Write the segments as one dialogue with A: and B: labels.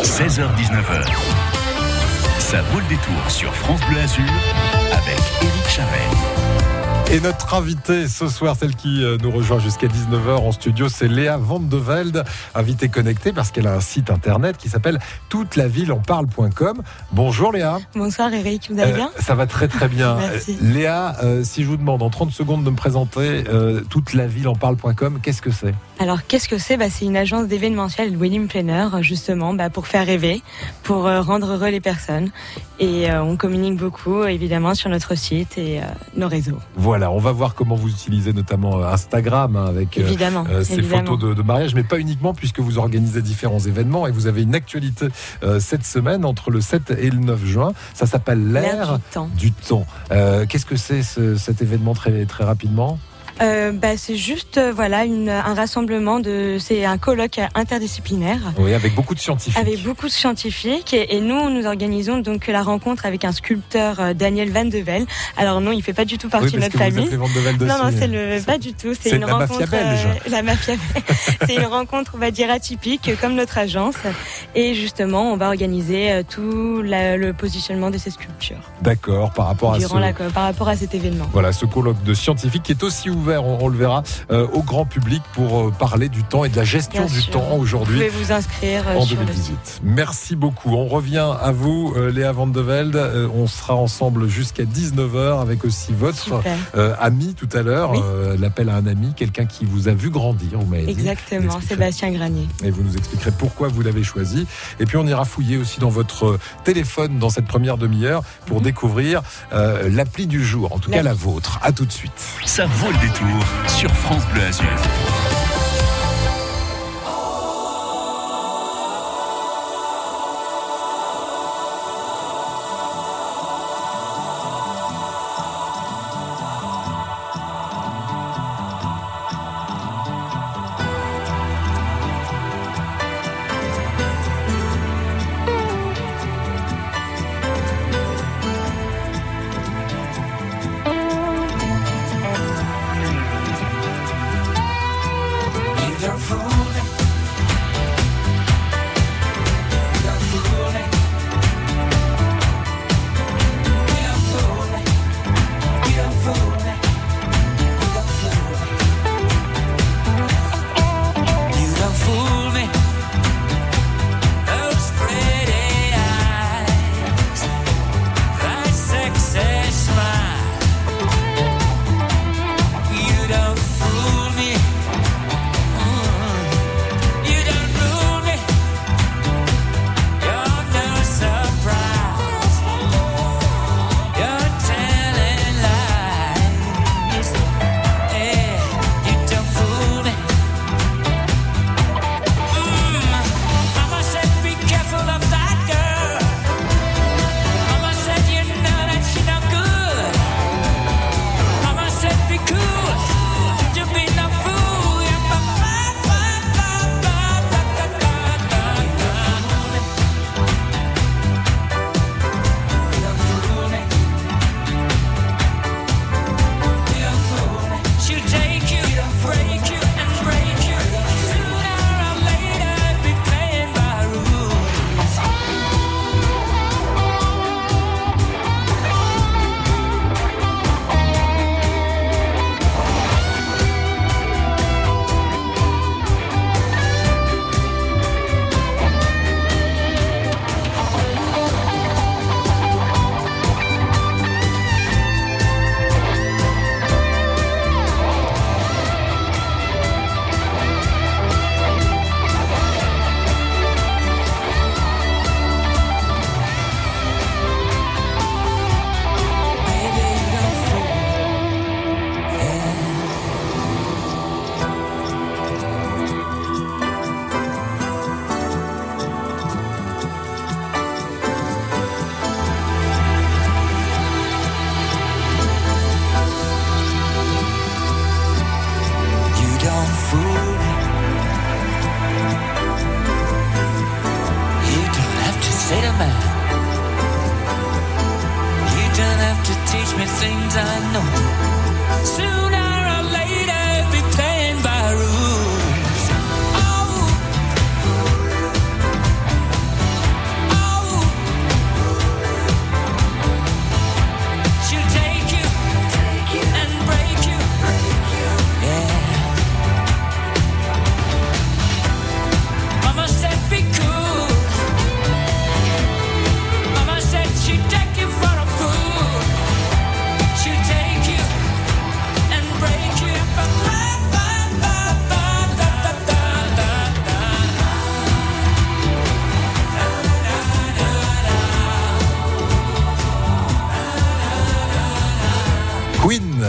A: 16h-19h. Ça vaut le détour sur France Bleu Azur avec Éric Charret.
B: Et notre invitée ce soir, celle qui nous rejoint jusqu'à 19h en studio, c'est Léa Van de Velde, invitée connectée parce qu'elle a un site internet qui s'appelle toutelavilleenparle.com. Bonjour Léa.
C: Bonsoir Éric, vous allez bien ?
B: Ça va très très bien.
C: Merci.
B: Léa, si je vous demande en 30 secondes de me présenter toutelavilleenparle.com, qu'est-ce que c'est ?
C: Alors qu'est-ce que c'est ? C'est une agence d'événementiel et de wedding planner justement pour faire rêver, pour rendre heureux les personnes. Et on communique beaucoup évidemment sur notre site et nos réseaux.
B: Voilà, on va voir comment vous utilisez notamment Instagram avec ces photos de mariage, mais pas uniquement puisque vous organisez différents événements et vous avez une actualité cette semaine entre le 7 et le 9 juin. Ça s'appelle l'Air du temps. Qu'est-ce que c'est cet événement très, très rapidement ?
C: C'est juste un rassemblement c'est un colloque interdisciplinaire.
B: Oui, avec beaucoup de scientifiques.
C: Et nous organisons donc la rencontre avec un sculpteur Daniel Van de Velde. Alors non, il fait pas du tout partie de notre famille.
B: Van de Velde aussi.
C: Pas du tout.
B: C'est une rencontre mafia belge.
C: La mafia. C'est une rencontre, on va dire atypique, comme notre agence. Et justement, on va organiser tout le positionnement de ces sculptures.
B: D'accord, par rapport
C: à cet événement.
B: Voilà, ce colloque de scientifiques qui est aussi ouvert, on le verra, au grand public pour parler du temps et de la gestion du temps aujourd'hui.
C: Vous pouvez vous inscrire sur le site.
B: Merci beaucoup. On revient à vous, Léa Van de Velde. On sera ensemble jusqu'à 19h avec aussi votre ami tout à l'heure. Oui. L'appel à un ami, quelqu'un qui vous a vu grandir, vous m'avez dit.
C: Exactement, Sébastien Granier.
B: Et vous nous expliquerez pourquoi vous l'avez choisi. Et puis on ira fouiller aussi dans votre téléphone dans cette première demi-heure pour découvrir l'appli du jour, en tout cas la vôtre. À tout de suite.
A: Ça vaut le détour sur France Bleu Azur.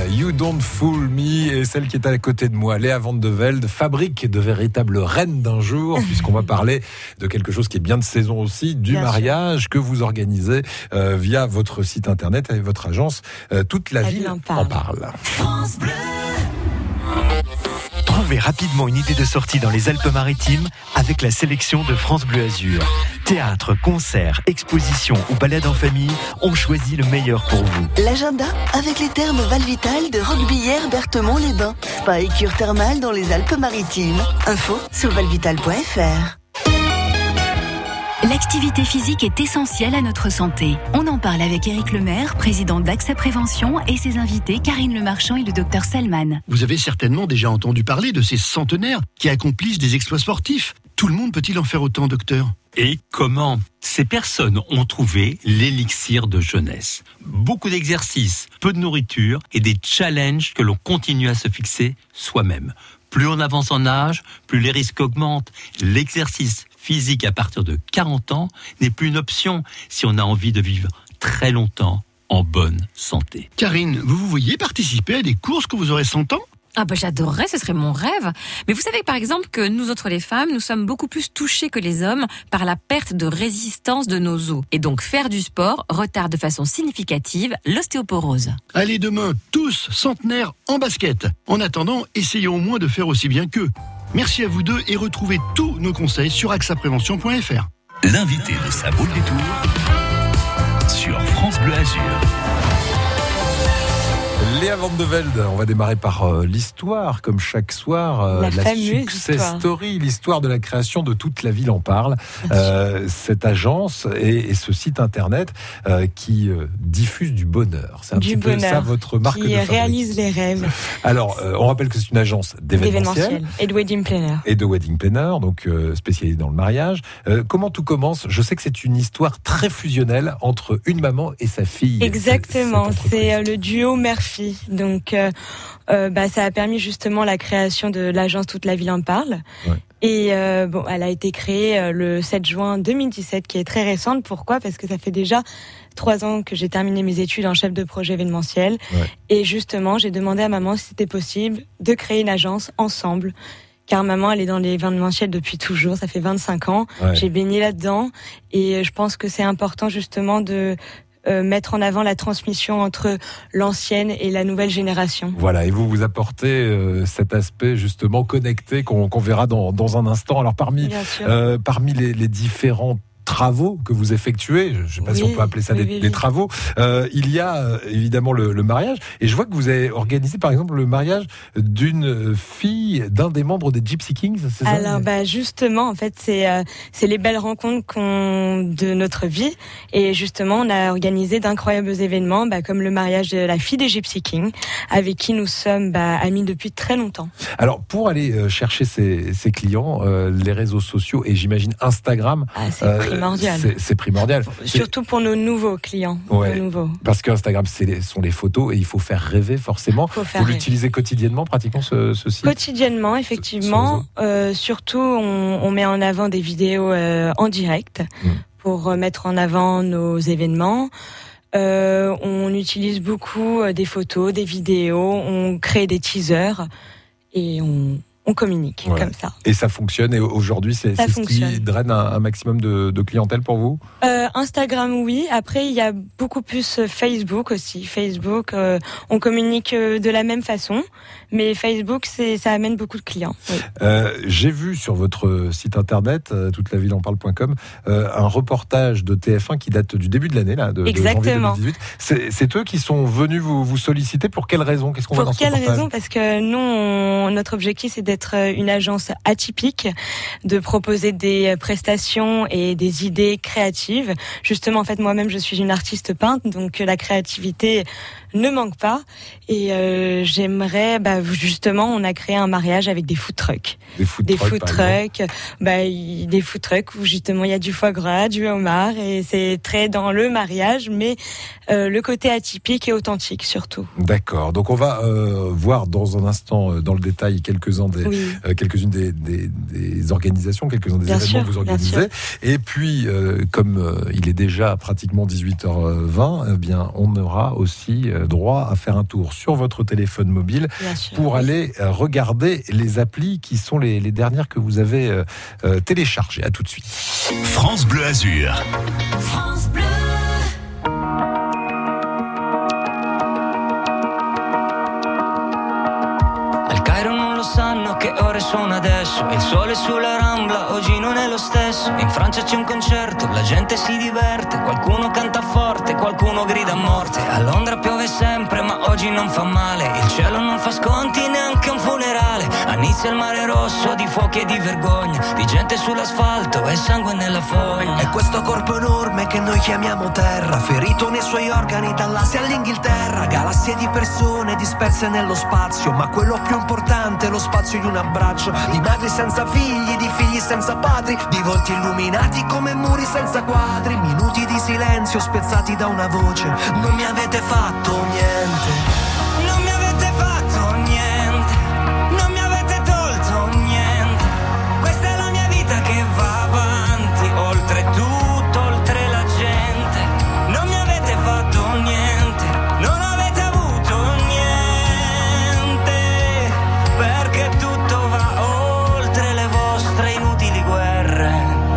B: You Don't Fool Me, et celle qui est à côté de moi, Léa Van de Velde, fabrique de véritables reines d'un jour, puisqu'on va parler de quelque chose qui est bien de saison aussi, du mariage que vous organisez via votre site internet avec votre agence. Toute la ville en parle.
D: France Bleu. Trouvez rapidement une idée de sortie dans les Alpes-Maritimes avec la sélection de France Bleu Azur. Théâtre, concerts, expositions ou balades en famille, on choisit le meilleur pour vous.
E: L'agenda avec les thermes Valvital de Roquebillière, Berthemont-les-Bains. Spa et cure thermale dans les Alpes-Maritimes. Info sur valvital.fr.
F: L'activité physique est essentielle à notre santé. On en parle avec Éric Lemaire, président d'AXA Prévention, et ses invités Karine Lemarchand et le docteur Salman.
G: Vous avez certainement déjà entendu parler de ces centenaires qui accomplissent des exploits sportifs. Tout le monde peut-il en faire autant, docteur ?
H: Et comment ? Ces personnes ont trouvé l'élixir de jeunesse. Beaucoup d'exercices, peu de nourriture et des challenges que l'on continue à se fixer soi-même. Plus on avance en âge, plus les risques augmentent. L'exercice physique à partir de 40 ans n'est plus une option si on a envie de vivre très longtemps en bonne santé.
G: Karine, vous voyez participer à des courses quand vous aurez 100 ans ?
I: Ah bah j'adorerais, ce serait mon rêve. Mais vous savez par exemple que nous autres les femmes, nous sommes beaucoup plus touchées que les hommes par la perte de résistance de nos os. Et donc faire du sport retarde de façon significative l'ostéoporose.
G: Allez demain, tous centenaires en basket. En attendant, essayons au moins de faire aussi bien qu'eux. Merci à vous deux et retrouvez tous nos conseils sur axaprévention.fr.
A: L'invité de Sa Vaut le Détour sur France Bleu Azur.
B: Léa Van de Velde, on va démarrer par l'histoire, comme chaque soir,
C: la
B: success story, l'histoire de la création de Toute la ville en parle. Cette agence et ce site internet qui diffuse du bonheur. C'est un petit peu ça votre marque de fabrique.
C: Qui réalise les rêves.
B: Alors, on rappelle que c'est une agence d'événementiel.
C: Et de wedding planner.
B: Et de wedding planner, donc spécialisée dans le mariage. Comment tout commence ? Je sais que c'est une histoire très fusionnelle entre une maman et sa fille.
C: Exactement, c'est le duo mère-fille. Donc, ça a permis justement la création de l'agence Toute la ville en parle. Ouais. Et elle a été créée le 7 juin 2017, qui est très récente. Pourquoi ? Parce que ça fait déjà 3 ans que j'ai terminé mes études en chef de projet événementiel. Ouais. Et justement, j'ai demandé à maman si c'était possible de créer une agence ensemble. Car maman, elle est dans l'événementiel depuis toujours, ça fait 25 ans. Ouais. J'ai baigné là-dedans. Et je pense que c'est important justement de mettre en avant la transmission entre l'ancienne et la nouvelle génération.
B: Voilà, et vous apportez cet aspect justement connecté qu'on verra dans un instant. Alors parmi les différents travaux que vous effectuez, je ne sais pas si on peut appeler ça des travaux, il y a évidemment le mariage, et je vois que vous avez organisé par exemple le mariage d'une fille d'un des membres des Gypsy Kings, c'est ça ?
C: Alors justement, en fait, c'est les belles rencontres de notre vie, et justement on a organisé d'incroyables événements, comme le mariage de la fille des Gypsy Kings, avec qui nous sommes amis depuis très longtemps.
B: Alors pour aller chercher ces clients, les réseaux sociaux, et j'imagine Instagram, c'est primordial.
C: Surtout pour nos nouveaux clients.
B: Ouais, parce que Instagram, sont les photos et il faut faire rêver forcément. Vous l'utilisez quotidiennement, pratiquement ce site ?
C: Quotidiennement, effectivement. Surtout, on met en avant des vidéos en direct pour mettre en avant nos événements. On utilise beaucoup des photos, des vidéos, on crée des teasers et on communique comme ça.
B: Et ça fonctionne, et aujourd'hui c'est ce qui draine un maximum de clientèle pour vous ?
C: Instagram, oui. Après, il y a beaucoup plus Facebook aussi. Facebook, on communique de la même façon, mais Facebook, ça amène beaucoup de clients. Oui.
B: J'ai vu sur votre site internet, toutelavilleenparle.com, un reportage de TF1 qui date du début de l'année, là, de janvier 2018. C'est eux qui sont venus vous solliciter. Pour quelle raison ? Qu'est-ce qu'on voit dans ce reportage ?
C: Pour quelle raison ? Parce que nous, notre objectif, c'est d'être une agence atypique, de proposer des prestations et des idées créatives. Justement, en fait, moi-même, je suis une artiste peintre, donc la créativité ne manque pas. Et j'aimerais, justement, on a créé un mariage avec des food trucks. Des food trucks où justement il y a du foie gras, du homard, et c'est très dans le mariage, mais le côté atypique et authentique surtout.
B: D'accord. Donc on va voir dans un instant, dans le détail, quelques-uns quelques-unes des organisations, quelques-uns des événements que vous organisez. Et puis, comme il est déjà pratiquement 18h20, eh bien, on aura aussi droit à faire un tour sur votre téléphone mobile pour aller regarder les applis qui sont les dernières que vous avez téléchargées. À tout de suite.
A: France Bleu Azur.
J: France Bleu.
K: Al Cairo non lo sanno che ore sono adesso. Il sole sulla Rambla oggi non è lo stesso. In Francia c'è un concerto, la gente si diverte. Qualcuno canta forte, qualcuno grida a morte. A Londra piove sempre ma oggi non fa male. Il cielo non fa sconti neanche un funerale. A Nizza il mare rosso di fuochi e di vergogna, di gente sull'asfalto e sangue nella foglia.
L: E questo corpo enorme che noi chiamiamo terra, ferito nei suoi organi dall'Asia all'Inghilterra. Galassie di persone disperse nello spazio, ma quello più importante è lo spazio di un abbraccio. Di madri senza figli, di figli senza padri, di volti illuminati come muri senza quadri. Minuti di silenzio spezzati da una voce: non mi avete fatto niente.
K: Non mi avete fatto niente, non mi avete tolto niente. Questa è la mia vita che va avanti, oltre tutto, oltre la gente. Non mi avete fatto niente, non avete avuto niente, perché tutto va oltre le vostre inutili guerre.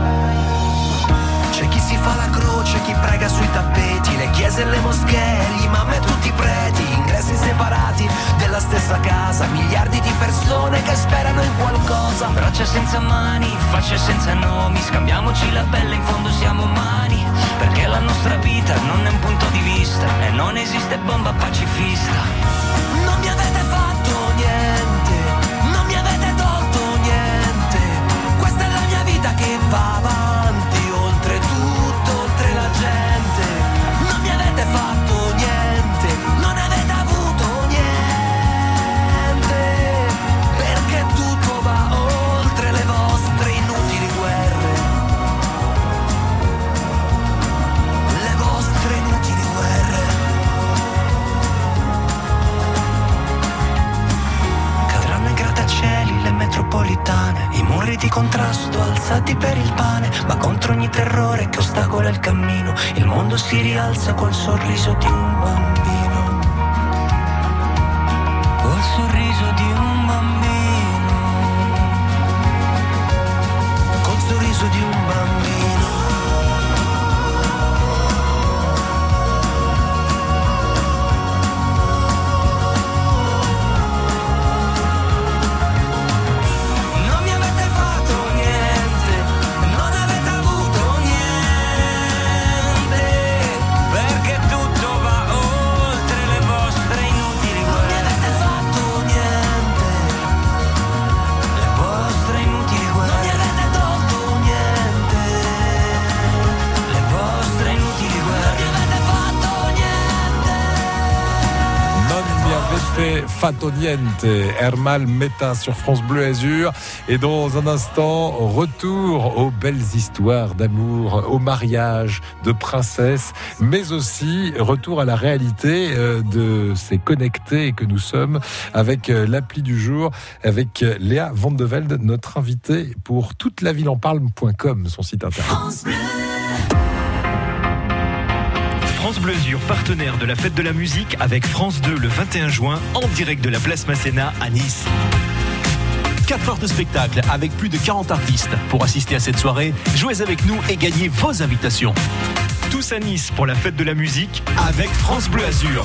L: C'è chi si fa la croce, chi prega sui tappeti, le chiese e le moschee, gli imam e tutti i preti, ingressi separati della stessa casa, miliardi di persone che sperano in qualcosa.
K: Braccia senza mani, facce senza nomi, scambiamoci la pelle, in fondo siamo umani, perché la nostra vita non è un punto di vista e non esiste bomba pacifista.
L: Non mi avete fatto niente, non mi avete tolto niente. Questa è la mia vita che va avanti, oltre tutto, oltre la gente. Non mi avete fatto niente, non avete avuto niente, perché tutto va oltre le vostre inutili guerre. Le vostre inutili guerre. Cadranno i grattacieli, le metropolitane, i muri di contrasto alzati per il pane, ma contro ogni terrore che ostacola il cammino, il mondo si rialza col sorriso di un bambino. Col sorriso di un bambino. Col sorriso di un bambino. Non mi avete fatto niente, non avete avuto niente, perché tutto va oltre le vostre inutili guerre. Non mi avete fatto niente, le vostre inutili guerre. Non mi avete tolto niente, le vostre inutili guerre. Non mi avete fatto niente.
B: Non mi avete fatto niente. Ermal Meta sur France Bleu Azur. Et dans un instant, retour aux belles histoires d'amour, au mariage, de princesse, mais aussi retour à la réalité de ces connectés que nous sommes avec l'appli du jour, avec Léa Van de Velde, notre invitée pour toutelavilleenparle.com, son site internet.
D: France Bleu Azur, partenaire de la fête de la musique avec France 2 le 21 juin en direct de la place Masséna à Nice.
M: 4 heures de spectacle avec plus de 40 artistes. Pour assister à cette soirée, jouez avec nous et gagnez vos invitations.
D: Tous à Nice pour la fête de la musique avec France Bleu Azur.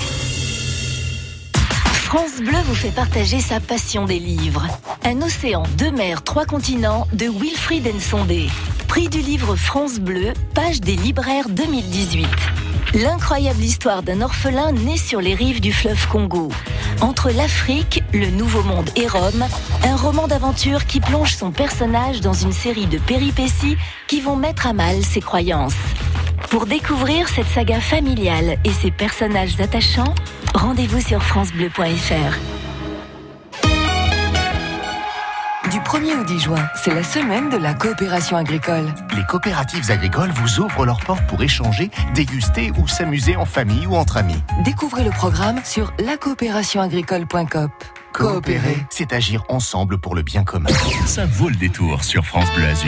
F: France Bleu vous fait partager sa passion des livres. Un océan, 2 mers, 3 continents de Wilfried Nsondé. Prix du livre France Bleu, page des libraires 2018. L'incroyable histoire d'un orphelin né sur les rives du fleuve Congo. Entre l'Afrique, le Nouveau Monde et Rome, un roman d'aventure qui plonge son personnage dans une série de péripéties qui vont mettre à mal ses croyances. Pour découvrir cette saga familiale et ses personnages attachants, rendez-vous sur francebleu.fr.
N: Du
J: 1er au 10 juin, c'est la semaine de la coopération agricole.
N: Les coopératives agricoles vous ouvrent leurs portes pour échanger, déguster ou s'amuser en famille ou entre amis.
J: Découvrez le programme sur lacoopérationagricole.coop.
N: Coopérer, c'est agir ensemble pour le bien commun.
A: Ça vaut le détour sur France Bleu Azur.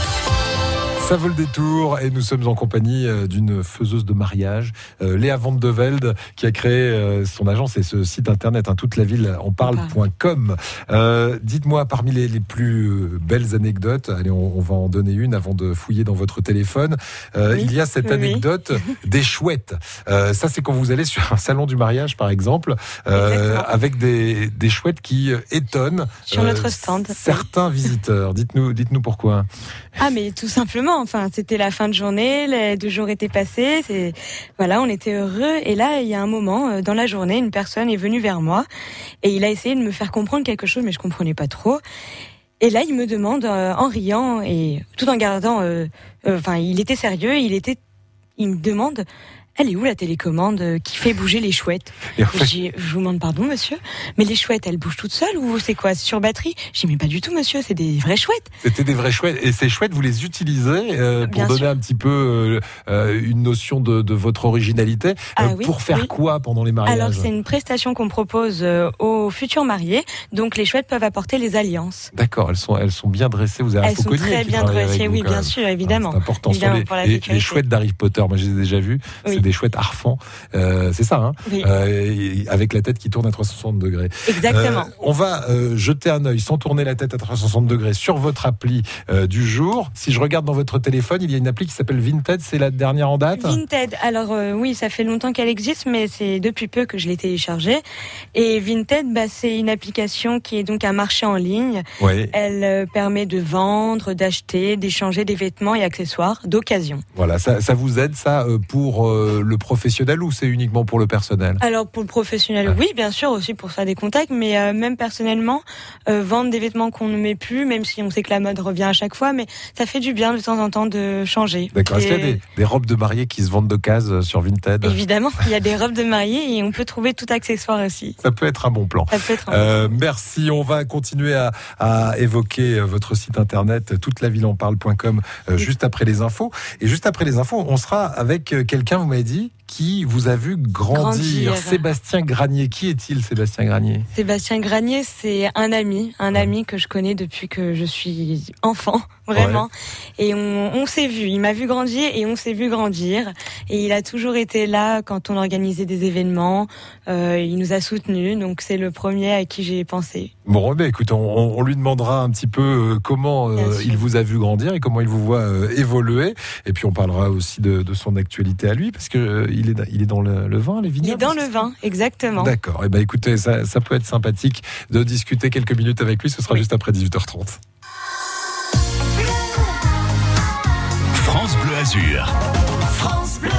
B: Ça vaut le détour et nous sommes en compagnie d'une faiseuse de mariage, Léa Van de Velde, qui a créé son agence et ce site internet, toute la ville en parle.com. Dites-moi, parmi les plus belles anecdotes, allez, on va en donner une avant de fouiller dans votre téléphone. Il y a cette anecdote des chouettes. Ça, c'est quand vous allez sur un salon du mariage, par exemple, avec des chouettes qui étonnent
C: sur notre stand
B: certains visiteurs. Dites-nous pourquoi.
C: Ah, mais tout simplement. Enfin, c'était la fin de journée, les 2 jours étaient passés, on était heureux. Et là, il y a un moment, dans la journée, une personne est venue vers moi et il a essayé de me faire comprendre quelque chose, mais je comprenais pas trop. Et là, il me demande, en riant et tout en gardant, il était sérieux, il me demande, elle est où la télécommande qui fait bouger les chouettes? Je vous demande pardon, monsieur, mais les chouettes, elles bougent toutes seules ou c'est quoi, sur batterie? J'ai dit, mais pas du tout, monsieur, c'est des vraies chouettes.
B: C'était des vraies chouettes. Et ces chouettes, vous les utilisez pour donner un petit peu une notion de votre originalité. Pour faire quoi pendant les mariages?
C: Alors, c'est une prestation qu'on propose aux futurs mariés. Donc, les chouettes peuvent apporter les alliances.
B: D'accord, elles sont bien dressées. Vous avez
C: elles sont très bien dressées, oui, bien sûr, évidemment.
B: C'est important. Les chouettes d'Harry Potter, moi, je les ai déjà vues. Oui. C'est des chouettes harfants. C'est ça,
C: oui.
B: Avec la tête qui tourne à 360 degrés.
C: Exactement.
B: On va jeter un œil sans tourner la tête à 360 degrés sur votre appli du jour. Si je regarde dans votre téléphone, il y a une appli qui s'appelle Vinted, c'est la dernière en date?
C: Vinted, alors oui, ça fait longtemps qu'elle existe, mais c'est depuis peu que je l'ai téléchargée. Et Vinted, c'est une application qui est donc un marché en ligne.
B: Oui.
C: Elle permet de vendre, d'acheter, d'échanger des vêtements et accessoires d'occasion.
B: Voilà, ça vous aide ça pour le professionnel ou c'est uniquement pour le personnel?
C: Alors pour le professionnel, oui, bien sûr, aussi pour faire des contacts, mais même personnellement, vendre des vêtements qu'on ne met plus, même si on sait que la mode revient à chaque fois, mais ça fait du bien de temps en temps de changer.
B: D'accord. Est-ce qu'il y a des robes de mariée qui se vendent d'occasion sur Vinted?
C: Évidemment, il y a des robes de mariée et on peut trouver tout accessoire aussi.
B: Ça peut être un bon plan.
C: Ça peut être un bon plan.
B: Merci. On va continuer à évoquer votre site internet toutelavilleenparle.com juste après les infos. Et juste après les infos, on sera avec quelqu'un, vous m'avez dit, qui vous a vu grandir. Sébastien Granier. Qui est-il, Sébastien Granier? Sébastien
C: Granier, c'est un ami que je connais depuis que je suis enfant, vraiment. Ouais. Et on s'est vu. Il m'a vu grandir et on s'est vu grandir. Et il a toujours été là quand on organisait des événements. Il nous a soutenus. Donc c'est le premier à qui j'ai pensé.
B: Bon, écoute, on lui demandera un petit peu comment il vous a vu grandir et comment il vous voit évoluer. Et puis on parlera aussi de son actualité à lui, parce que il est dans le vin, les vignobles.
C: Il est dans le vin, exactement.
B: D'accord. Écoutez, ça peut être sympathique de discuter quelques minutes avec lui. Ce sera juste après 18h30.
A: France Bleu Azur.
K: France Bleu.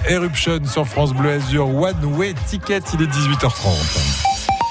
B: Eruption sur France Bleu Azur. One Way Ticket, il est 18h30.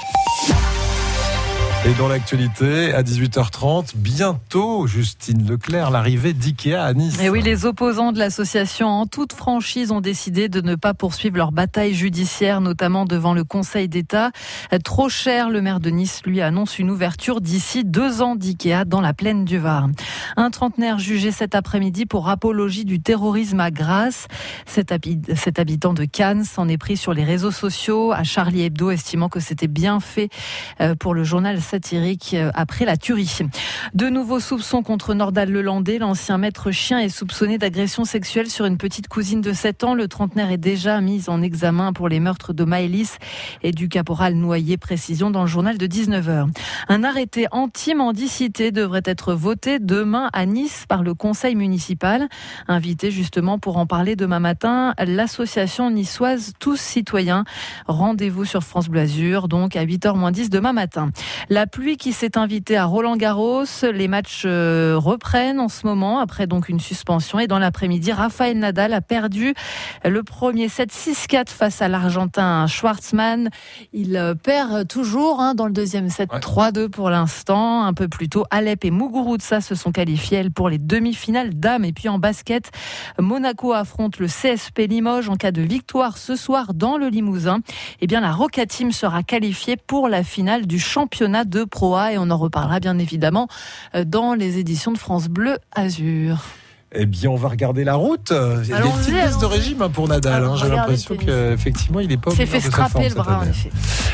B: Et dans l'actualité, à 18h30, bientôt, Justine Leclerc, l'arrivée d'IKEA à Nice.
O: Et oui, les opposants de l'association en toute franchise ont décidé de ne pas poursuivre leur bataille judiciaire, notamment devant le Conseil d'État. Trop cher, le maire de Nice, lui, annonce une ouverture d'ici 2 ans d'IKEA dans la plaine du Var. Un trentenaire jugé cet après-midi pour apologie du terrorisme à Grasse. Cet habitant de Cannes s'en est pris sur les réseaux sociaux à Charlie Hebdo, estimant que c'était bien fait pour le journal satirique après la tuerie. De nouveaux soupçons contre Nordal Lelandais. L'ancien maître chien est soupçonné d'agression sexuelle sur une petite cousine de 7 ans. Le trentenaire est déjà mis en examen pour les meurtres de Maëlys et du caporal Noyer. Précision dans le journal de 19h. Un arrêté anti-mendicité devrait être voté demain à Nice par le conseil municipal. Invité justement pour en parler demain matin, l'association niçoise Tous Citoyens. Rendez-vous sur France Bleu Azur, donc à 8h-10 demain matin. La pluie qui s'est invitée à Roland-Garros. Les matchs reprennent en ce moment après donc une suspension. Et dans l'après-midi, Rafael Nadal a perdu le premier set 6-4 face à l'Argentin Schwartzmann. Il perd toujours dans le deuxième set 3-2 pour l'instant. Un peu plus tôt, Alep et Muguruza se sont qualifiés pour les demi-finales dames. Et puis en basket, Monaco affronte le CSP Limoges en cas de victoire ce soir dans le Limousin. Eh bien, la Roca Team sera qualifiée pour la finale du championnat de Pro A et on en reparlera bien évidemment dans les éditions de France Bleu Azur.
B: Eh bien, on va regarder la route. Il y a des petites baisses de régime pour Nadal. J'ai l'impression qu'effectivement, il n'est pas au meilleur de sa forme
O: le bras, en effet.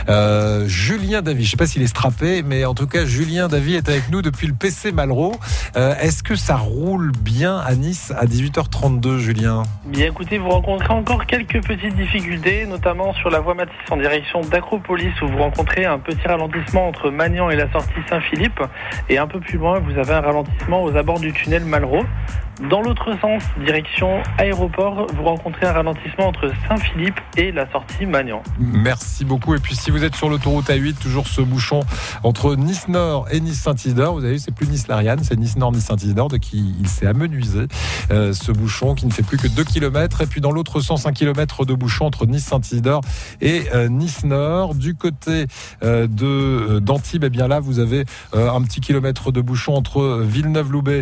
B: Julien Davy, je ne sais pas s'il est strappé, mais en tout cas, Julien Davy est avec nous depuis le PC Malraux. Est-ce que ça roule bien à Nice à 18h32, Julien ?
P: Bien, écoutez, vous rencontrez encore quelques petites difficultés, notamment sur la voie Matisse en direction d'Acropolis, où vous rencontrez un petit ralentissement entre Magnan et la sortie Saint-Philippe. Et un peu plus loin, vous avez un ralentissement aux abords du tunnel Malraux. Dans l'autre sens, direction aéroport, vous rencontrez un ralentissement entre Saint-Philippe et la sortie Magnan.
B: Merci beaucoup. Et puis si vous êtes sur l'autoroute A8, toujours ce bouchon entre Nice-Nord et Nice-Saint-Isidore, vous avez vu, c'est plus Nice-Lariane, c'est Nice-Nord, Nice-Saint-Isidore, de qui il s'est amenuisé. Ce bouchon qui ne fait plus que 2 km. Et puis dans l'autre sens, 1 km de bouchon entre Nice-Saint-Isidore et Nice-Nord. Du côté d'Antibes, eh bien là, vous avez un petit kilomètre de bouchon entre Villeneuve-Loubet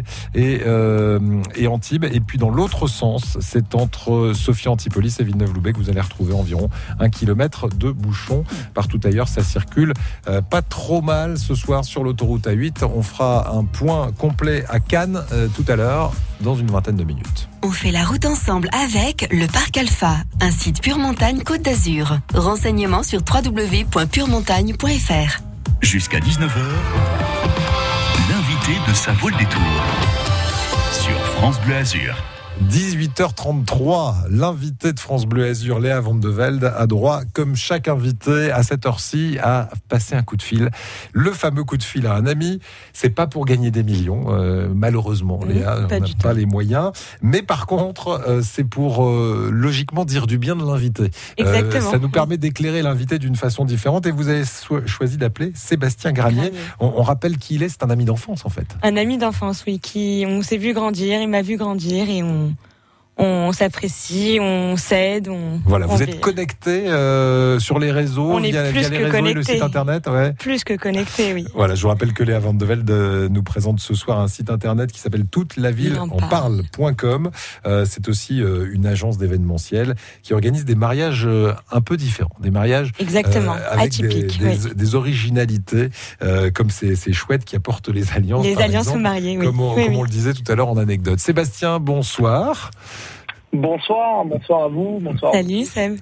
B: et Antibes. Et puis dans l'autre sens, c'est entre Sophia Antipolis et Villeneuve-Loubet que vous allez retrouver environ 1 kilomètre de bouchon. Partout ailleurs, ça circule pas trop mal ce soir sur l'autoroute A8. On fera un point complet à Cannes tout à l'heure, dans une vingtaine de minutes.
F: On fait la route ensemble avec le Parc Alpha, un site Pure Montagne Côte d'Azur. Renseignements sur www.puremontagne.fr.
A: Jusqu'à 19h, l'invité de Ça vaut le détour. Sur France Bleu Azur.
B: 18h33, l'invité de France Bleu Azur, Léa Van de Velde, a droit, comme chaque invité à cette heure-ci, à passer un coup de fil. Le fameux coup de fil à un ami, c'est pas pour gagner des millions, malheureusement, Léa, on n'a pas les moyens. Mais par contre, c'est pour logiquement dire du bien de l'invité.
C: Exactement.
B: Ça nous permet d'éclairer l'invité d'une façon différente. Et vous avez choisi d'appeler Sébastien Granier. On rappelle qui il est, c'est un ami d'enfance en fait.
C: Un ami d'enfance, oui, on s'est vu grandir, il m'a vu grandir et on s'apprécie, on s'aide.
B: Voilà, vous êtes connectés sur les réseaux, via les réseaux et le site internet. Ouais.
C: Plus que connectés, oui.
B: Voilà, je vous rappelle que Léa Van de Velde nous présente ce soir un site internet qui s'appelle toutelavilleenparle.com. C'est aussi une agence d'événementiel qui organise des mariages un peu différents, des mariages
C: exactement
B: avec
C: atypiques,
B: des originalités, comme ces chouettes qui apportent les alliances.
C: Les alliances aux mariés, oui.
B: Comme on le disait tout à l'heure en anecdote. Sébastien, bonsoir.
P: Bonsoir à vous. Bonsoir.
C: Salut Seb.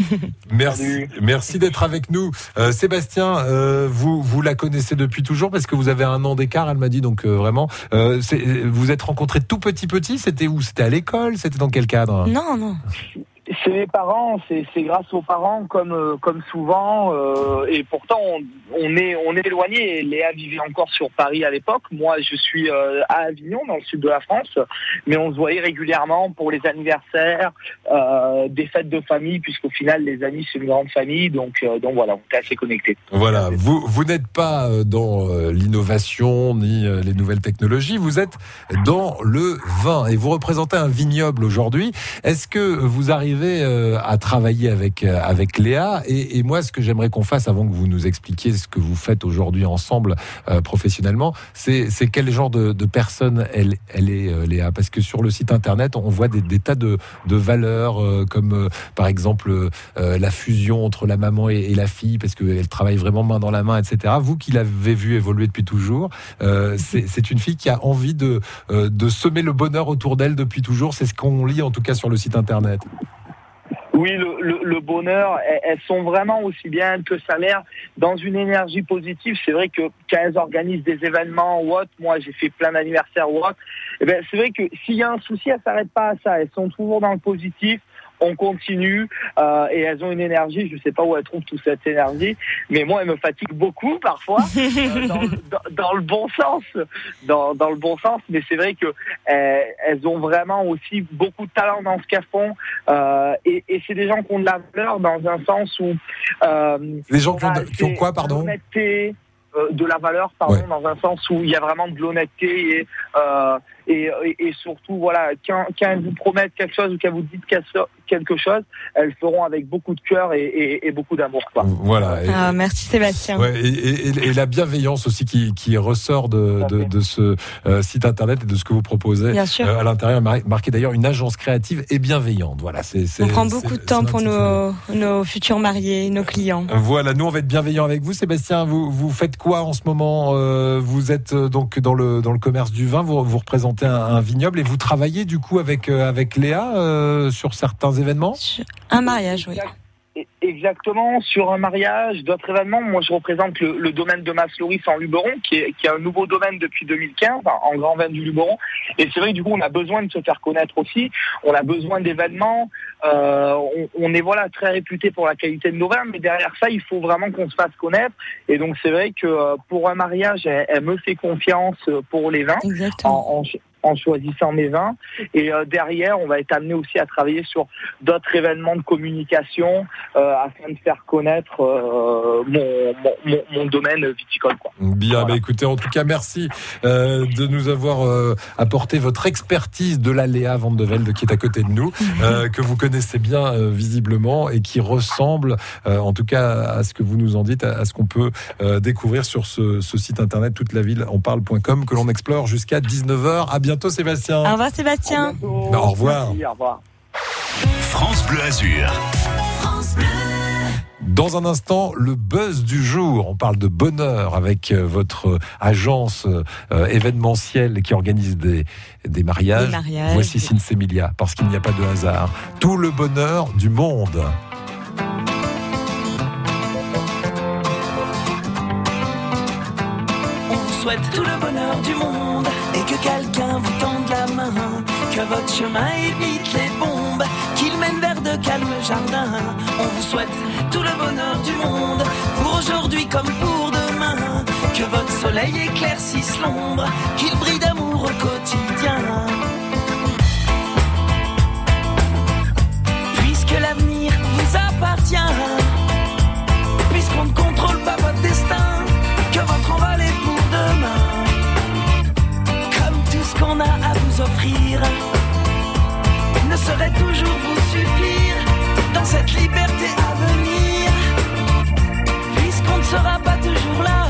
B: Merci d'être avec nous. Sébastien, vous la connaissez depuis toujours parce que vous avez 1 an d'écart, elle m'a dit, donc vraiment. Vous êtes rencontrés tout petit, c'était où ? C'était à l'école ? C'était dans quel cadre ?
C: Non.
P: C'est les parents, c'est grâce aux parents comme souvent, et pourtant on est éloigné. Léa vivait encore sur Paris à l'époque. Moi, je suis à Avignon, dans le sud de la France, mais on se voyait régulièrement pour les anniversaires, des fêtes de famille, puisqu'au final les amis c'est une grande famille, donc voilà, on était assez connectés.
B: Voilà, vous n'êtes pas dans l'innovation ni les nouvelles technologies, vous êtes dans le vin et vous représentez un vignoble aujourd'hui. Est-ce que vous arrivez commencé à travailler avec Léa. Et moi, ce que j'aimerais qu'on fasse avant que vous nous expliquiez ce que vous faites aujourd'hui ensemble professionnellement, c'est quel genre de personne elle est, Léa. Parce que sur le site internet, on voit des tas de valeurs, comme par exemple la fusion entre la maman et la fille, parce qu'elle travaille vraiment main dans la main, etc. Vous qui l'avez vue évoluer depuis toujours, c'est une fille qui a envie de semer le bonheur autour d'elle depuis toujours. C'est ce qu'on lit en tout cas sur le site internet.
P: Oui, le bonheur, elles sont vraiment aussi bien que sa mère dans une énergie positive. C'est vrai que quand elles organisent des événements ou autre, moi j'ai fait plein d'anniversaires ou autre, et ben c'est vrai que s'il y a un souci, elles s'arrêtent pas à ça. Elles sont toujours dans le positif. On continue et elles ont une énergie, je sais pas où elles trouvent toute cette énergie, mais moi elles me fatiguent beaucoup parfois dans le bon sens, dans le bon sens. Mais c'est vrai que elles ont vraiment aussi beaucoup de talent dans ce qu'elles font et c'est des gens qui ont de la valeur dans un sens où
B: les gens qui ont quoi, pardon?
P: L'honnêteté, de la valeur, pardon, ouais. Dans un sens où il y a vraiment de l'honnêteté et surtout, voilà, quand elles vous promettent quelque chose ou qu'elles vous disent quelque chose, elles le feront avec beaucoup de cœur et beaucoup d'amour, quoi.
B: Voilà.
C: Merci Sébastien.
B: Ouais, et la bienveillance aussi qui ressort de ce site internet et de ce que vous proposez.
C: Bien sûr.
B: À l'intérieur, marqué d'ailleurs une agence créative et bienveillante. Voilà,
C: on prend beaucoup de temps pour nos futurs mariés, nos clients.
B: Voilà, nous on va être bienveillants avec vous, Sébastien. Vous faites quoi en ce moment? Vous êtes donc dans le commerce du vin, vous représentez un vignoble et vous travaillez du coup avec Léa sur certains événements?
C: Un mariage, oui.
P: Exactement, sur un mariage, d'autres événements. Moi, je représente le domaine de Mas-Loris en Luberon, qui est un nouveau domaine depuis 2015, en grand vin du Luberon. Et c'est vrai que du coup, on a besoin de se faire connaître aussi. On a besoin d'événements. On est très réputé pour la qualité de nos vins, mais derrière ça, il faut vraiment qu'on se fasse connaître. Et donc, c'est vrai que pour un mariage, elle me fait confiance pour les vins.
C: Exactement.
P: En choisissant mes vins. Et derrière, on va être amené aussi à travailler sur d'autres événements de communication afin de faire connaître mon domaine viticole, quoi.
B: Bien, voilà. Écoutez, en tout cas, merci de nous avoir apporté votre expertise de la Léa Van de Velde qui est à côté de nous, que vous connaissez bien visiblement et qui ressemble, en tout cas, à ce que vous nous en dites, à ce qu'on peut découvrir sur ce site internet toutelavilleenparle.com que l'on explore jusqu'à 19h. À bientôt, Sébastien.
C: Au revoir, Sébastien.
B: Au revoir.
P: Merci, au revoir.
A: France Bleu Azur.
F: France Bleu.
B: Dans un instant, le buzz du jour. On parle de bonheur avec votre agence événementielle qui organise des mariages. Voici Sinsemilia, parce qu'il n'y a pas de hasard. Tout le bonheur du monde.
L: On vous souhaite tout le bonheur du monde et que quelqu'un vous tende la main, que votre chemin évite les bombes, qu'il mène vers de calmes jardins. On vous souhaite tout le bonheur du monde, pour aujourd'hui comme pour demain, que votre soleil éclaircisse l'ombre, qu'il brille d'amour au quotidien. Puisque l'avenir vous appartient, puisqu'on ne contrôle pas votre destin, que votre envol est pour demain. Comme tout ce qu'on a à vous offrir ne saurait toujours vous suffire dans cette liberté à venir, puisqu'on ne sera pas toujours là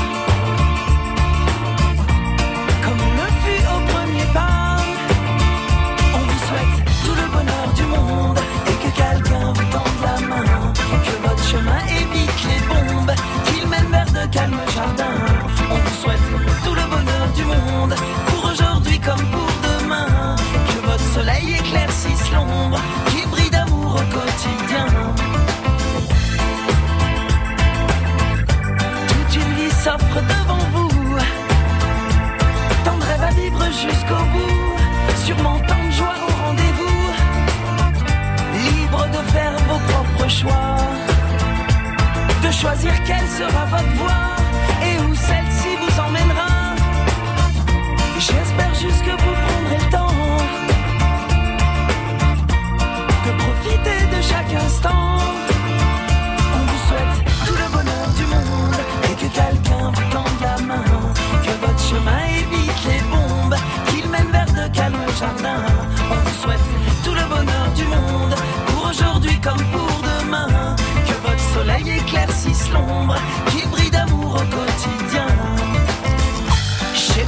L: comme on le fut au premier pas. On vous souhaite tout le bonheur du monde et que quelqu'un vous tende la main, que votre chemin évite les bombes, qu'il mène vers de calmes jardins. On vous souhaite tout le bonheur du monde, pour aujourd'hui comme pour demain, que votre soleil éclaircisse l'ombre, qu'il brille d'amour au quotidien. Toute une vie s'offre devant vous, tant de rêves à vivre jusqu'au bout, sûrement tant de joie au rendez-vous, libre de faire vos propres choix, de choisir quelle sera votre voie et où celle-ci vous emmènera. J'espère juste que vous prendrez le temps de profiter de chaque instant. On vous souhaite tout le bonheur du monde et que quelqu'un vous tende la main, que votre chemin évite les bombes, qu'il mène vers de calmes jardins. On vous souhaite tout le bonheur du monde, pour aujourd'hui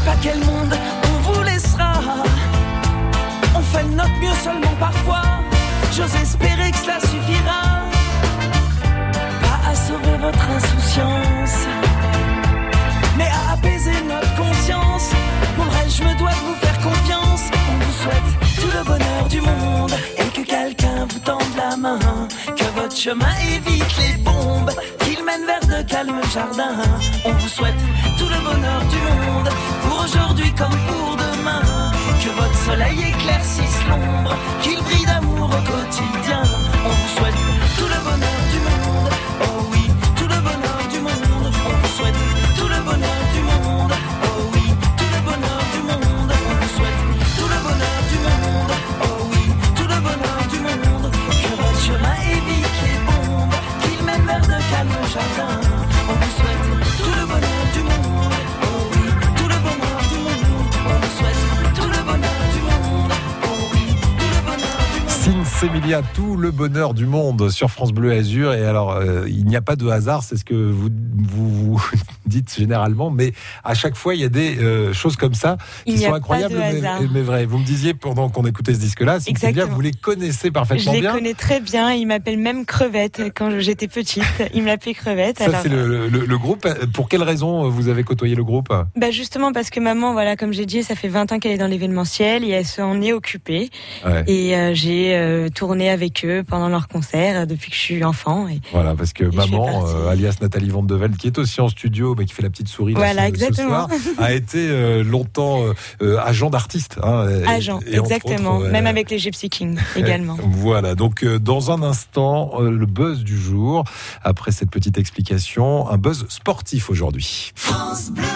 L: pas quel monde on vous laissera. On fait de notre mieux seulement parfois. J'ose espérer que cela suffira. Pas à sauver votre insouciance, mais à apaiser notre conscience. Pour le reste, je me dois de vous faire confiance. On vous souhaite tout le bonheur du monde et que quelqu'un vous tende la main. Que votre chemin évite les bombes, qu'il mène vers de calmes jardins. On vous souhaite tout le bonheur du monde, pour aujourd'hui comme pour demain. Que votre soleil éclaircisse l'ombre, qu'il brille d'amour au quotidien. On vous souhaite tout le bonheur du monde. Oh oui, tout le bonheur du monde. On vous souhaite tout le bonheur du monde. Oh oui, tout le bonheur du monde. On vous souhaite tout le bonheur du monde. Oh oui, tout le bonheur du monde. Que votre chemin évite les bombes, qu'il mène vers de calmes jardins. On vous souhaite tout le bonheur du monde. Oh oui, tout le bonheur du monde. On vous souhaite tout le bonheur du monde. Oh oui, tout le bonheur du monde.
B: Sinsemilia, tout le bonheur du monde sur France Bleu Azur. Et alors, il n'y a pas de hasard, c'est ce que vous dites généralement, mais à chaque fois, il y a des choses comme ça qui sont incroyables, mais vraies. Vous me disiez pendant qu'on écoutait ce disque-là, Sinsemilia, vous les connaissez parfaitement bien.
C: Je les connais très bien. Il m'appelle même Crevette quand j'étais petite. Il m'appelait Crevette.
B: Ça, alors, c'est le groupe. Pour quelle raison vous avez côtoyé le groupe ?
C: Bah justement parce que maman, voilà, comme j'ai dit, ça fait 20 ans qu'elle est dans l'événementiel et elle s'en est occupée. Ouais. Et j'ai tourné avec eux pendant leurs concerts depuis que je suis enfant. Et
B: voilà, parce que maman, alias Nathalie Van de Velde, qui est aussi en studio, mais qui fait la petite souris ce soir, a été longtemps agent d'artiste.
C: Agent, exactement. Même avec les Gypsy Kings également.
B: Voilà, donc dans un instant, le buzz du jour, après cette petite explication, un buzz sportif aujourd'hui.
A: France Bleu.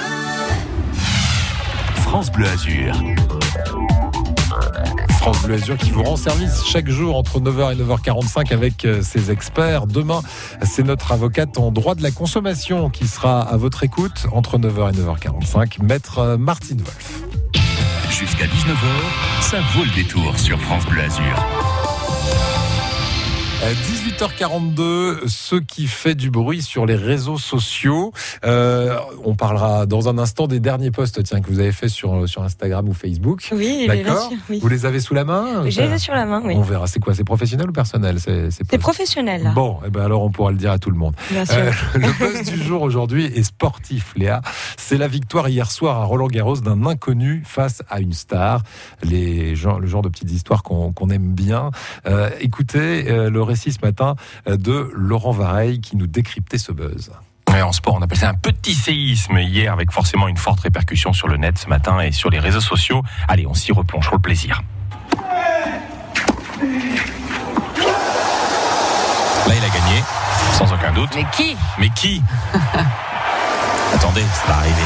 A: France Bleu Azur.
B: France Bleu Azur qui vous rend service chaque jour entre 9h et 9h45 avec ses experts. Demain, c'est notre avocate en droit de la consommation qui sera à votre écoute entre 9h et 9h45, maître Martine Wolf.
A: Jusqu'à 19h, ça vaut le détour sur France Bleu Azur.
B: 18h42, ce qui fait du bruit sur les réseaux sociaux. On parlera dans un instant des derniers posts que vous avez fait sur Instagram ou Facebook.
C: Oui,
B: d'accord.
C: Bien sûr, oui.
B: Vous les avez sous la main ?
C: Je les ai sur la main, oui.
B: On verra. C'est quoi ? C'est professionnel ou personnel ?
C: C'est professionnel. Là.
B: Bon, alors on pourra le dire à tout le monde.
C: Bien sûr.
B: Le buzz du jour aujourd'hui est sportif, Léa. C'est la victoire hier soir à Roland-Garros d'un inconnu face à une star. Le genre de petites histoires qu'on aime bien. Écoutez le récit ce matin de Laurent Vareille qui nous décryptait ce buzz.
Q: En sport, on appelle ça un petit séisme hier, avec forcément une forte répercussion sur le net ce matin et sur les réseaux sociaux. Allez, on s'y replonge pour le plaisir. Là, il a gagné, sans aucun doute. Mais qui Attendez, ça va arriver.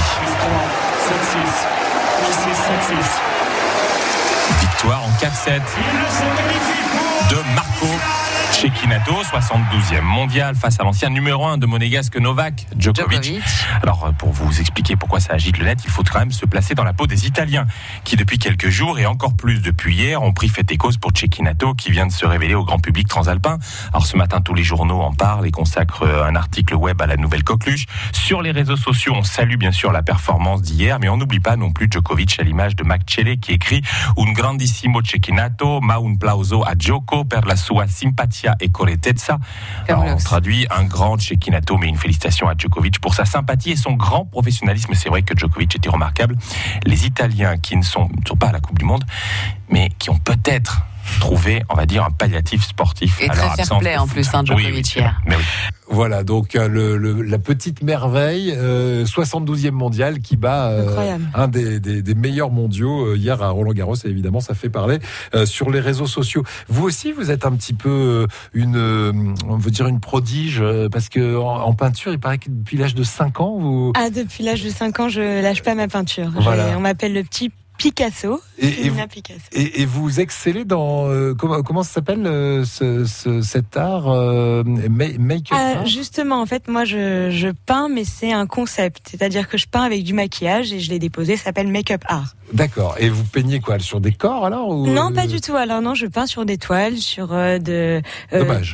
Q: Victoire en 4-7 de Marco Cecchinato, 72e mondial face à l'ancien numéro 1 de monégasque Novak Djokovic. Alors, pour vous expliquer pourquoi ça agite le net, il faut quand même se placer dans la peau des Italiens qui, depuis quelques jours et encore plus depuis hier, ont pris fait et cause pour Cecchinato qui vient de se révéler au grand public transalpin. Alors, ce matin, tous les journaux en parlent et consacrent un article web à la nouvelle coqueluche. Sur les réseaux sociaux, on salue bien sûr la performance d'hier, mais on n'oublie pas non plus Djokovic à l'image de Mac Cele qui écrit « Un grandissimo Cecchinato, ma un plauso a Gioco per la sua simpatia et correttezza ». On traduit un grand Cecchinato, mais une félicitation à Djokovic pour sa sympathie et son grand professionnalisme. C'est vrai que Djokovic était remarquable. Les Italiens qui ne sont pas à la Coupe du Monde, mais qui ont peut-être trouvé, on va dire, un palliatif sportif.
R: Et très fair play en plus, Djokovic hier.
B: Oui. Voilà, donc la petite merveille, 72e mondial qui bat un des meilleurs mondiaux hier à Roland-Garros, et évidemment ça fait parler sur les réseaux sociaux. Vous aussi, vous êtes un petit peu on veut dire une prodige, parce que en peinture, il paraît que depuis l'âge de 5 ans, vous...
C: Ah, depuis l'âge de 5 ans, je lâche pas ma peinture.
B: Voilà.
C: On m'appelle le petit Picasso.
B: Et vous excellez dans comment ça s'appelle cet art make-up art ?
C: Justement, en fait, moi je peins, mais c'est un concept, c'est-à-dire que je peins avec du maquillage et je l'ai déposé. Ça s'appelle make-up art.
B: D'accord. Et vous peignez quoi, sur des corps alors ou...
C: Non, pas du tout. Alors non, je peins sur des toiles, sur
B: Dommage.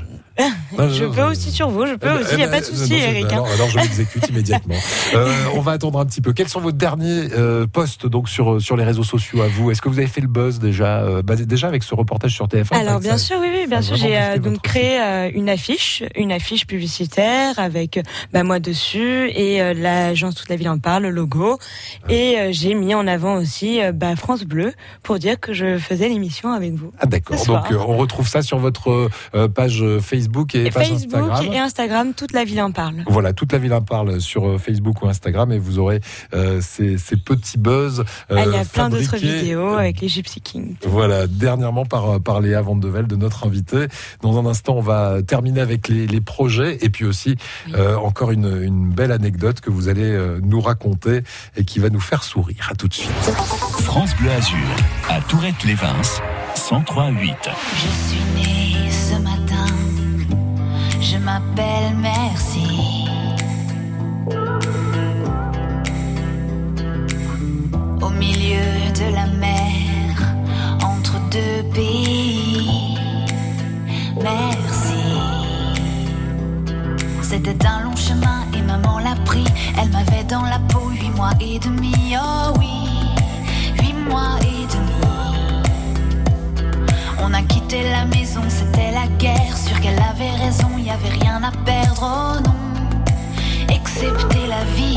C: Je peux aussi sur vous, il n'y a pas de souci, Eric.
B: Alors je l'exécute immédiatement. On va attendre un petit peu. Quels sont vos derniers posts donc sur les réseaux sociaux à vous? Est-ce que vous avez fait le buzz déjà avec ce reportage sur TF1?
C: Alors bien sûr, oui, bien sûr. J'ai donc créé une affiche publicitaire avec moi dessus et l'agence Toute la ville en parle, le logo. Et j'ai mis en avant aussi France Bleu pour dire que je faisais l'émission avec vous.
B: Ah d'accord. Donc on retrouve ça sur votre page Facebook et page Instagram.
C: Et Instagram, Toute la ville en parle.
B: Voilà, Toute la ville en parle sur Facebook ou Instagram et vous aurez ces petits buzz.
C: Il y a plein d'autres vidéos avec les Gypsy Kings.
B: Voilà, dernièrement par Léa Vandevel, de notre invitée. Dans un instant, on va terminer avec les projets et puis aussi encore une belle anecdote que vous allez nous raconter et qui va nous faire sourire. À tout de suite.
A: France Bleu Azur, à Tourette-les-Vins, 103.8.
S: Je suis née ce matin, je m'appelle Merci. Au milieu de la mer, entre deux pays. Merci. C'était un long chemin et maman l'a pris. Elle m'avait dans la peau 8 mois et demi. Oh oui, 8 mois et demi. On a quitté la maison, c'était la guerre. Sûr qu'elle avait raison, y avait rien à perdre, oh non, excepté la vie.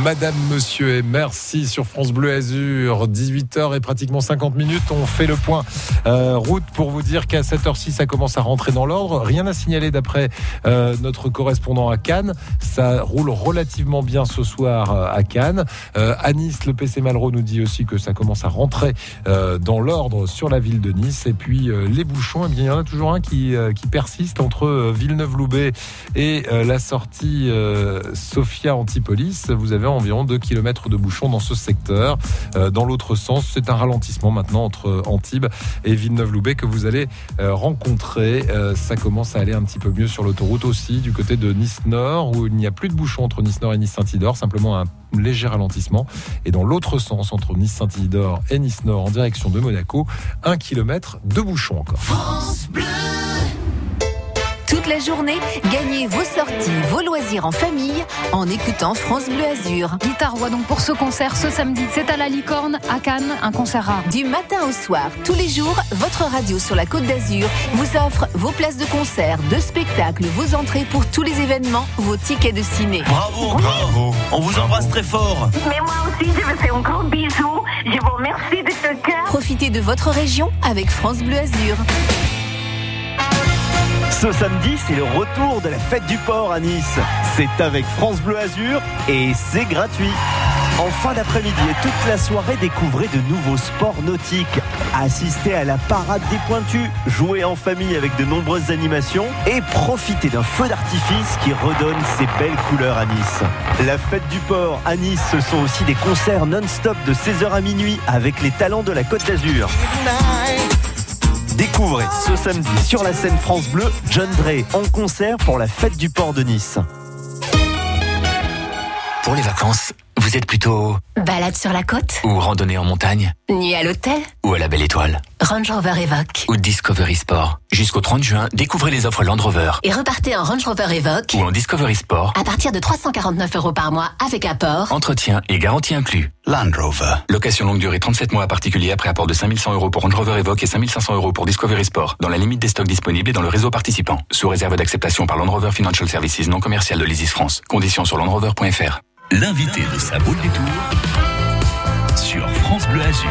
B: Madame, Monsieur et merci sur France Bleu Azur. 18h et pratiquement 50 minutes. On fait le point route pour vous dire qu'à 7h06, ça commence à rentrer dans l'ordre. Rien à signaler d'après notre correspondant à Cannes. Ça roule relativement bien ce soir à Cannes. À Nice, le PC Malraux nous dit aussi que ça commence à rentrer dans l'ordre sur la ville de Nice. Et puis les bouchons, eh bien, il y en a toujours un qui persiste entre Villeneuve-Loubet et la sortie Sophia Antipolis. Vous avez environ 2 km de bouchons dans ce secteur. Dans l'autre sens, c'est un ralentissement maintenant entre Antibes et Villeneuve-Loubet que vous allez rencontrer. Ça commence à aller un petit peu mieux sur l'autoroute aussi, du côté de Nice-Nord, où il n'y a plus de bouchons entre Nice-Nord et Nice-Saint-Isidore, simplement un léger ralentissement. Et dans l'autre sens, entre Nice-Saint-Isidore et Nice-Nord, en direction de Monaco, 1 km de bouchons encore.
F: France Bleu. Toute la journée, gagnez vos sorties, vos loisirs en famille en écoutant France Bleu Azur.
T: Guitare-voix donc pour ce concert ce samedi. C'est à la Licorne, à Cannes, un concert rare.
F: Du matin au soir, tous les jours, votre radio sur la Côte d'Azur vous offre vos places de concert, de spectacle, vos entrées pour tous les événements, vos tickets de ciné.
M: Bravo. On vous embrasse très fort.
U: Mais moi aussi, je vous fais un gros bisou. Je vous remercie de ce cœur.
F: Profitez de votre région avec France Bleu Azur.
V: Ce samedi, c'est le retour de la fête du port à Nice. C'est avec France Bleu Azur et c'est gratuit. En fin d'après-midi et toute la soirée, découvrez de nouveaux sports nautiques. Assistez à la parade des pointus, jouez en famille avec de nombreuses animations et profitez d'un feu d'artifice qui redonne ses belles couleurs à Nice. La fête du port à Nice, ce sont aussi des concerts non-stop de 16h à minuit avec les talents de la Côte d'Azur. Découvrez ce samedi sur la scène France Bleu, John Dre en concert pour la fête du port de Nice.
W: Pour les vacances, vous êtes plutôt
F: Balade sur la côte
W: ou randonnée en montagne
F: Nuit à l'hôtel
W: ou à la Belle Étoile
F: Range Rover Evoque
W: ou Discovery Sport. Jusqu'au 30 juin, découvrez les offres Land Rover.
F: Et repartez en Range Rover Evoque
W: ou en Discovery Sport
F: à partir de 349 € par mois avec apport,
W: entretien et garantie inclus.
N: Land Rover.
W: Location longue durée 37 mois à particulier après apport de 5100 € pour Range Rover Evoque et 5500 € pour Discovery Sport, dans la limite des stocks disponibles et dans le réseau participant. Sous réserve d'acceptation par Land Rover Financial Services non commercial de l'Isis France. Conditions sur landrover.fr.
A: L'invité de sa boule des tours sur France Bleu Azur.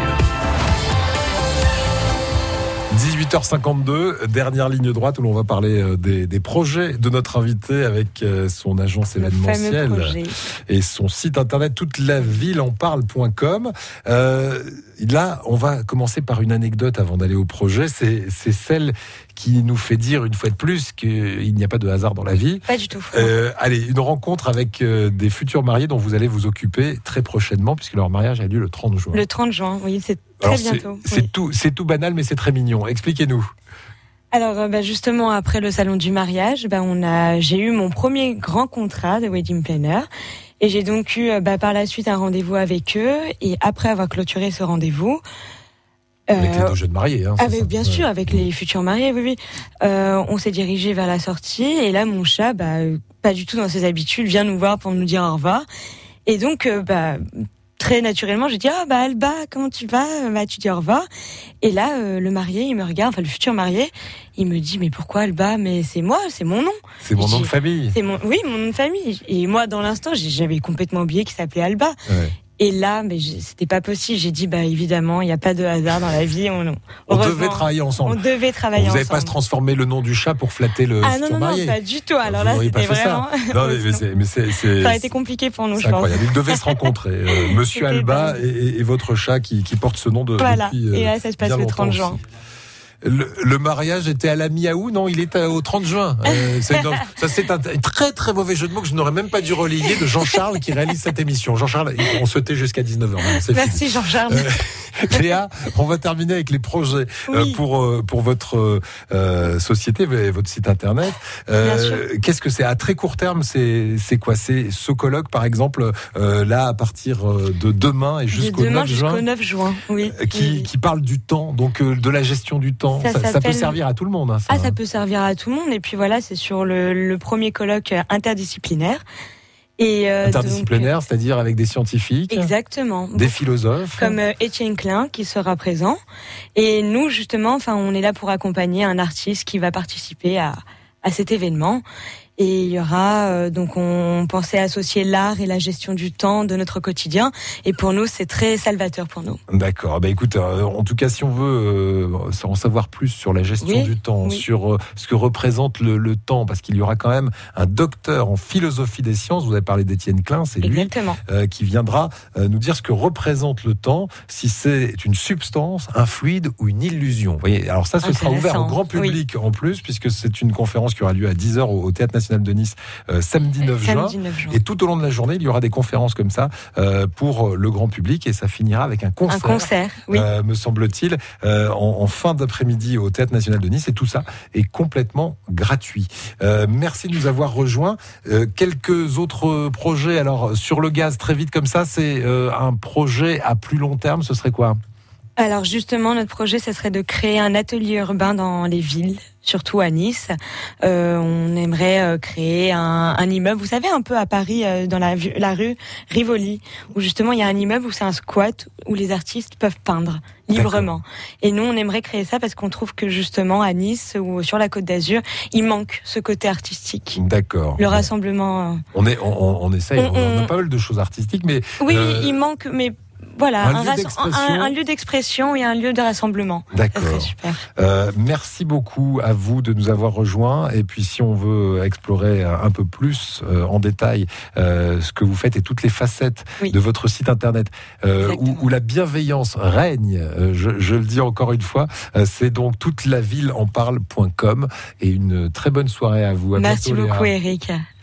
B: 18h52, dernière ligne droite où l'on va parler des projets de notre invité avec son agence événementielle et son site internet toutelavilleenparle.com. Là, on va commencer par une anecdote avant d'aller au projet. C'est celle qui nous fait dire une fois de plus qu'il n'y a pas de hasard dans la vie.
C: Pas du tout.
B: Allez, une rencontre avec des futurs mariés dont vous allez vous occuper très prochainement puisque leur mariage a lieu le 30 juin.
C: Le 30 juin, oui, c'est très bientôt.
B: C'est tout banal, mais c'est très mignon. Expliquez-nous.
C: Alors, justement, après le salon du mariage, j'ai eu mon premier grand contrat de wedding planner. Et j'ai donc eu par la suite un rendez-vous avec eux. Et après avoir clôturé ce rendez-vous...
B: avec les deux jeunes mariés.
C: Bien sûr, avec les futurs mariés, oui. On s'est dirigé vers la sortie. Et là, mon chat, pas du tout dans ses habitudes, vient nous voir pour nous dire au revoir. Et donc... très naturellement, j'ai dit Alba, comment tu vas ? Tu dis au revoir. Et là, le marié, il me regarde, enfin le futur marié, il me dit mais pourquoi Alba ? Mais c'est moi, c'est mon nom.
B: C'est mon nom de famille.
C: Oui, mon nom de famille. Et moi, dans l'instant, j'avais complètement oublié qu'il s'appelait Alba. Ouais. Et là, c'était pas possible. J'ai dit, évidemment, il n'y a pas de hasard dans la vie.
B: On devait travailler ensemble. Vous n'avez pas se transformer le nom du chat pour flatter le futur marié.
C: Non, pas du tout. Alors là, c'était vraiment...
B: Non, mais
C: ça aurait été compliqué pour nous, je pense.
B: C'est incroyable. Ils devaient se rencontrer. Monsieur Alba et votre chat qui porte ce nom depuis
C: et là, ça se passe le 30 juin.
B: Le mariage était à la mi-août, non, il est au 30 juin. Ça, c'est un très très mauvais jeu de mots que je n'aurais même pas dû relayer de Jean-Charles qui réalise cette émission. Jean-Charles, on se tait jusqu'à 19h.
C: Merci Jean-Charles.
B: Léa, on va terminer avec les projets pour votre société, votre site internet. Qu'est-ce que c'est à très court terme ? C'est quoi ? C'est ce colloque, par exemple, là à partir de demain et jusqu'au 9 juin.
C: Oui.
B: Qui parle du temps, donc de la gestion du temps. Ça peut servir à tout le monde.
C: Ça peut servir à tout le monde. Et puis voilà, c'est sur le premier colloque interdisciplinaire.
B: Interdisciplinaire, c'est-à-dire avec des scientifiques,
C: exactement,
B: des philosophes,
C: comme Étienne Klein qui sera présent. Et nous, justement, on est là pour accompagner un artiste qui va participer à cet événement. Et il y aura, donc on pensait associer l'art et la gestion du temps de notre quotidien. Et pour nous, c'est très salvateur pour nous.
B: D'accord. Écoute, en tout cas, si on veut en savoir plus sur la gestion du temps, sur ce que représente le temps, parce qu'il y aura quand même un docteur en philosophie des sciences, vous avez parlé d'Étienne Klein, c'est lui qui viendra nous dire ce que représente le temps, si c'est une substance, un fluide ou une illusion. Vous voyez, alors ça, ce sera ouvert au grand public en plus, puisque c'est une conférence qui aura lieu à 10h au Théâtre National de Nice samedi 9 juin. Et tout au long de la journée, il y aura des conférences comme ça pour le grand public et ça finira avec un concert, me semble-t-il, en fin d'après-midi au Théâtre National de Nice. Et tout ça est complètement gratuit. Merci de nous avoir rejoints. Quelques autres projets. Alors, sur le gaz, très vite comme ça, c'est un projet à plus long terme. Ce serait quoi ?
C: Alors justement, notre projet, ce serait de créer un atelier urbain dans les villes, surtout à Nice. On aimerait créer un immeuble, vous savez, un peu à Paris, dans la rue Rivoli, où justement il y a un immeuble où c'est un squat, où les artistes peuvent peindre librement. D'accord. Et nous, on aimerait créer ça parce qu'on trouve que justement à Nice ou sur la Côte d'Azur, il manque ce côté artistique.
B: D'accord.
C: Le rassemblement.
B: On essaye, on a pas mal de choses artistiques, mais...
C: Oui, il manque, mais... Voilà, un lieu d'expression et un lieu de rassemblement.
B: D'accord.
C: Ça serait super.
B: Merci beaucoup à vous de nous avoir rejoints. Et puis, si on veut explorer un peu plus en détail ce que vous faites et toutes les facettes de votre site internet où la bienveillance règne, je le dis encore une fois, c'est donc toutelavilleenparle.com. Et une très bonne soirée à vous.
C: Merci beaucoup, Eric.